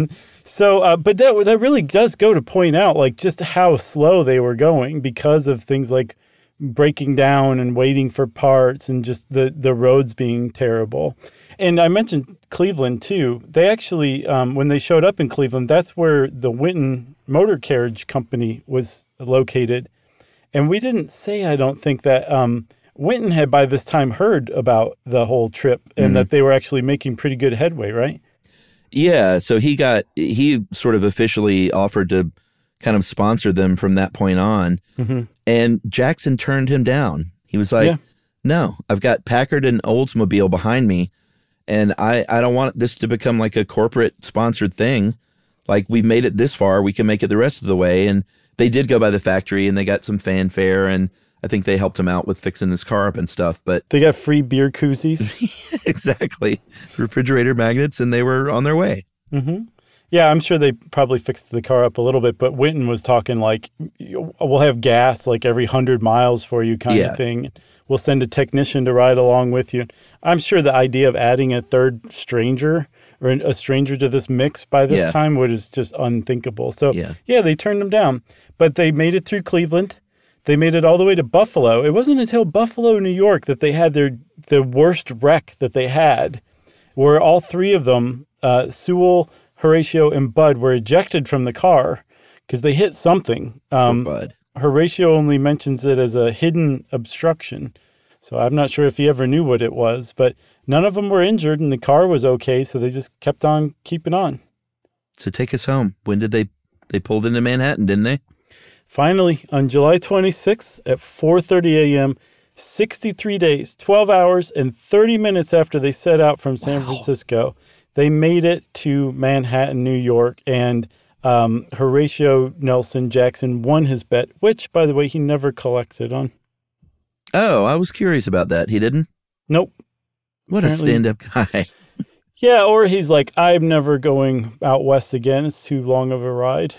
So, but that really does go to point out like just how slow they were going because of things like breaking down and waiting for parts and just the roads being terrible. And I mentioned Cleveland too. They actually, when they showed up in Cleveland, that's where the Winton Motor Carriage Company was located. And we didn't say, I don't think, that Winton had by this time heard about the whole trip and that they were actually making pretty good headway, right? Yeah, so he sort of officially offered to kind of sponsor them from that point on. And Jackson turned him down. He was like, no, I've got Packard and Oldsmobile behind me, and I don't want this to become like a corporate sponsored thing. Like, we've made it this far, we can make it the rest of the way. And they did go by the factory, and they got some fanfare, and I think they helped him out with fixing his car up and stuff. But they got free beer koozies. Exactly. Refrigerator magnets, and they were on their way. Yeah, I'm sure they probably fixed the car up a little bit, but Winton was talking like, we'll have gas like every 100 miles for you kind of thing. We'll send a technician to ride along with you. I'm sure the idea of adding a third stranger or a stranger to this mix by this time was just unthinkable. So, yeah, they turned them down. But they made it through Cleveland. They made it all the way to Buffalo. It wasn't until Buffalo, New York, that they had the worst wreck that they had, where all three of them, Sewell, Horatio, and Bud, were ejected from the car because they hit something. Bud. Horatio only mentions it as a hidden obstruction, so I'm not sure if he ever knew what it was, but none of them were injured, and the car was okay, so they just kept on keeping on. So take us home. When did they pulled into Manhattan, didn't they? Finally, on July 26th at 4:30 a.m., 63 days, 12 hours, and 30 minutes after they set out from San Francisco, they made it to Manhattan, New York, and Horatio Nelson Jackson won his bet, which, by the way, he never collected on. Oh, I was curious about that. He didn't? Nope. What a stand-up guy. Yeah, or he's like, I'm never going out west again. It's too long of a ride.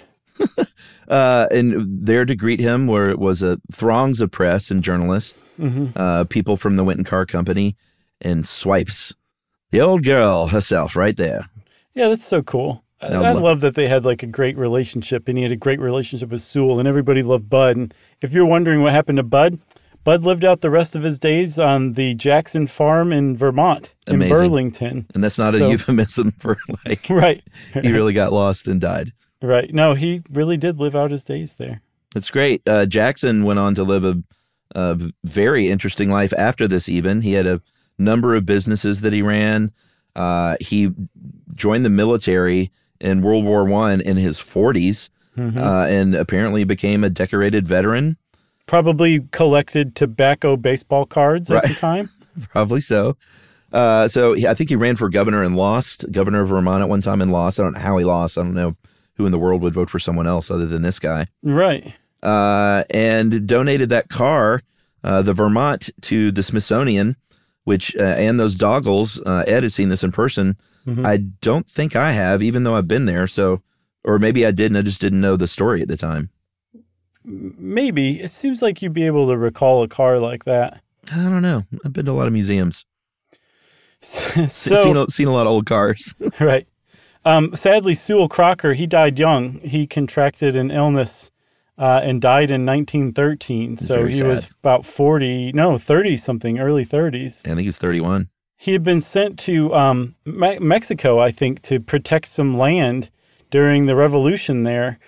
And there to greet him was throngs of press and journalists, people from the Winton Car Company, and Swipes. The old girl herself right there. Yeah, that's so cool. I love that they had like a great relationship, and he had a great relationship with Sewell, and everybody loved Bud. And if you're wondering what happened to Bud, Bud lived out the rest of his days on the Jackson farm in Vermont, in Burlington. And that's not a euphemism for like, right. He really got lost and died. Right. No, he really did live out his days there. That's great. Jackson went on to live a very interesting life after this even. He had a number of businesses that he ran. He joined the military in World War I in his 40s, and apparently became a decorated veteran. Probably collected tobacco baseball cards at the time. Probably so. I think he ran for governor and lost, governor of Vermont at one time and lost. I don't know how he lost. I don't know who in the world would vote for someone else other than this guy. Right. And donated that car, the Vermont, to the Smithsonian, which, and those doggles, Ed has seen this in person. I don't think I have, even though I've been there. So, or maybe I did and I just didn't know the story at the time. Maybe. It seems like you'd be able to recall a car like that. I don't know. I've been to a lot of museums. Seen a lot of old cars. Right. Sadly, Sewell Crocker, he died young. He contracted an illness and died in 1913. So Very he sad. was about 30-something, early 30s. I think he was 31. He had been sent to Mexico, I think, to protect some land during the revolution there.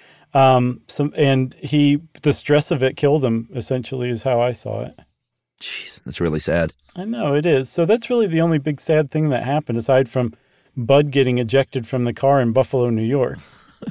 The stress of it killed him, essentially, is how I saw it. Jeez, that's really sad. I know, it is. So that's really the only big sad thing that happened, aside from Bud getting ejected from the car in Buffalo, New York.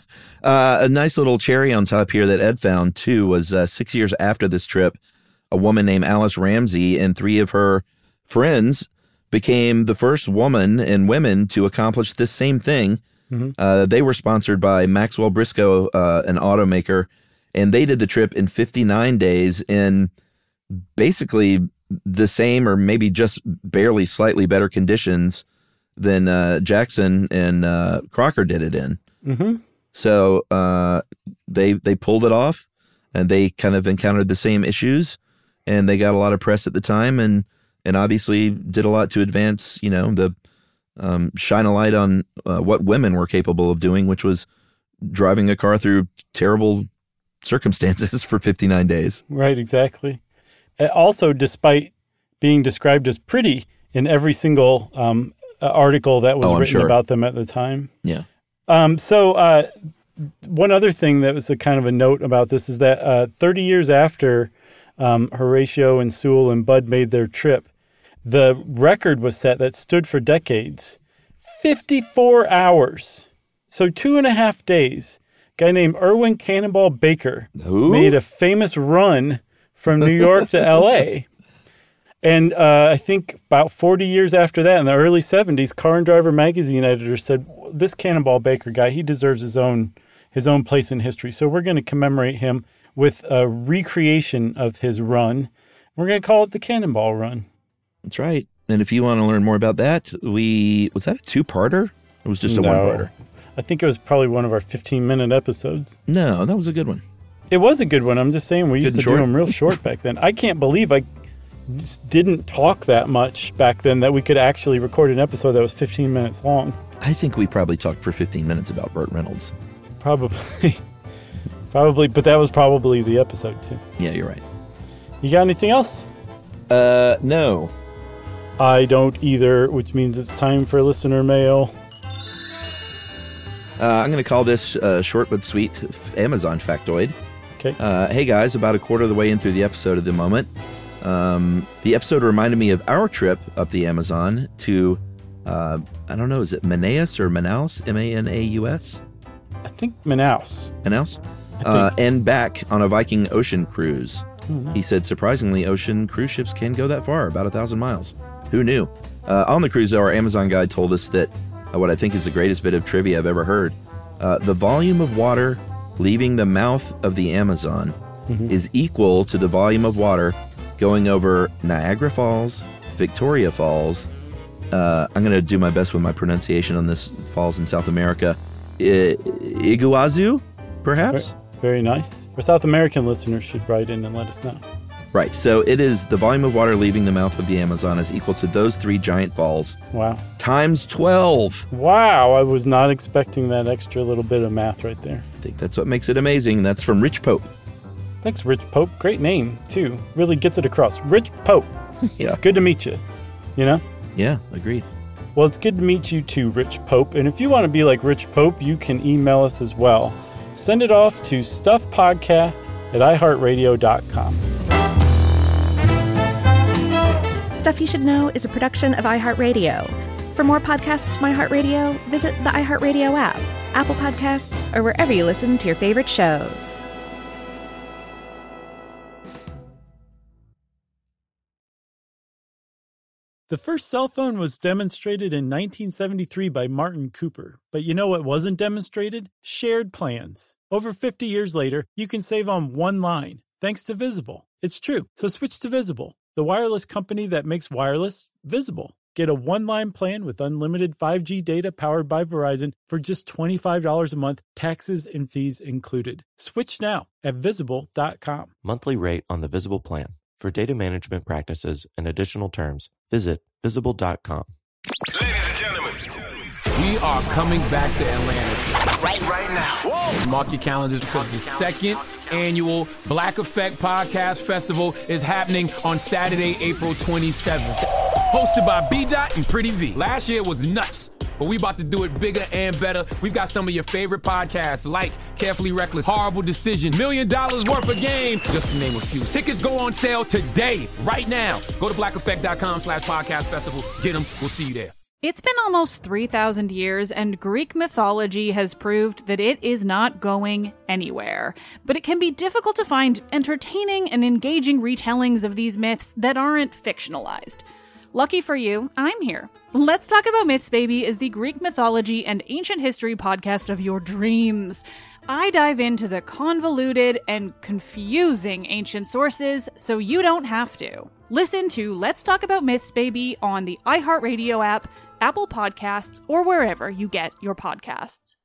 A nice little cherry on top here that Ed found, too, was 6 years after this trip, a woman named Alice Ramsey and 3 of her friends became the first woman and women to accomplish this same thing. They were sponsored by Maxwell Briscoe, an automaker, and they did the trip in 59 days in basically the same or maybe just barely slightly better conditions than Jackson and Crocker did it in. So they pulled it off, and they kind of encountered the same issues, and they got a lot of press at the time, and obviously did a lot to advance, the shine a light on what women were capable of doing, which was driving a car through terrible circumstances for 59 days. Right, exactly. Also, despite being described as pretty in every single article that was written about them at the time. Yeah. So one other thing that was a kind of a note about this is that 30 years after Horatio and Sewell and Bud made their trip, the record was set that stood for decades. 54 hours. So 2.5 days. A guy named Irwin Cannonball Baker made a famous run from New York to L.A. And I think about 40 years after that, in the early 70s, Car and Driver magazine editor said, this Cannonball Baker guy, he deserves his own place in history. So we're going to commemorate him with a recreation of his run. We're going to call it the Cannonball Run. That's right. And if you want to learn more about that, was that a 2-parter? It was just a 1-parter. I think it was probably one of our 15-minute episodes. No, that was a good one. It was a good one. I'm just saying we used to do them real short back then. I can't believe I just didn't talk that much back then that we could actually record an episode that was 15 minutes long. I think we probably talked for 15 minutes about Burt Reynolds. Probably, but that was probably the episode too. Yeah, you're right. You got anything else? No. I don't either, which means it's time for listener mail. I'm going to call this short but sweet Amazon factoid. Okay. Hey guys, about a quarter of the way in through the episode at the moment. The episode reminded me of our trip up the Amazon to, I don't know, is it Manaus or Manaus? Manaus? I think Manaus. Manaus? And back on a Viking Ocean cruise. Mm-hmm. He said, surprisingly, ocean cruise ships can go that far, about 1,000 miles. Who knew? On the cruise, our Amazon guide told us that what I think is the greatest bit of trivia I've ever heard. The volume of water leaving the mouth of the Amazon is equal to the volume of water going over Niagara Falls, Victoria Falls. I'm going to do my best with my pronunciation on this falls in South America. Iguazu, perhaps? Very nice. Our South American listeners should write in and let us know. Right. So it is the volume of water leaving the mouth of the Amazon is equal to those 3 giant falls. Wow. Times 12. Wow. I was not expecting that extra little bit of math right there. I think that's what makes it amazing. That's from Rich Pope. Thanks, Rich Pope. Great name, too. Really gets it across. Rich Pope. Yeah. Good to meet you. You know? Yeah, agreed. Well, it's good to meet you too, Rich Pope. And if you want to be like Rich Pope, you can email us as well. Send it off to stuffpodcast@iheartradio.com. Stuff You Should Know is a production of iHeartRadio. For more podcasts from iHeartRadio, visit the iHeartRadio app, Apple Podcasts, or wherever you listen to your favorite shows. The first cell phone was demonstrated in 1973 by Martin Cooper. But you know what wasn't demonstrated? Shared plans. Over 50 years later, you can save on one line, thanks to Visible. It's true, so switch to Visible, the wireless company that makes wireless visible. Get a one-line plan with unlimited 5G data powered by Verizon for just $25 a month, taxes and fees included. Switch now at Visible.com. Monthly rate on the Visible plan. For data management practices and additional terms, visit Visible.com. Ladies and gentlemen, we are coming back to Atlanta right now. Whoa. Mark your calendars because the second annual Black Effect Podcast Festival is happening on Saturday, April 27th. Hosted by B-Dot and Pretty V. Last year was nuts, but we about to do it bigger and better. We've got some of your favorite podcasts like Carefully Reckless, Horrible Decision, $1 Million Worth of Game, just to name a few. Tickets go on sale today, right now. Go to blackeffect.com/podcast festival. Get them. We'll see you there. It's been almost 3,000 years, and Greek mythology has proved that it is not going anywhere. But it can be difficult to find entertaining and engaging retellings of these myths that aren't fictionalized. Lucky for you, I'm here. Let's Talk About Myths, Baby is the Greek mythology and ancient history podcast of your dreams. I dive into the convoluted and confusing ancient sources so you don't have to. Listen to Let's Talk About Myths, Baby on the iHeartRadio app, Apple Podcasts, or wherever you get your podcasts.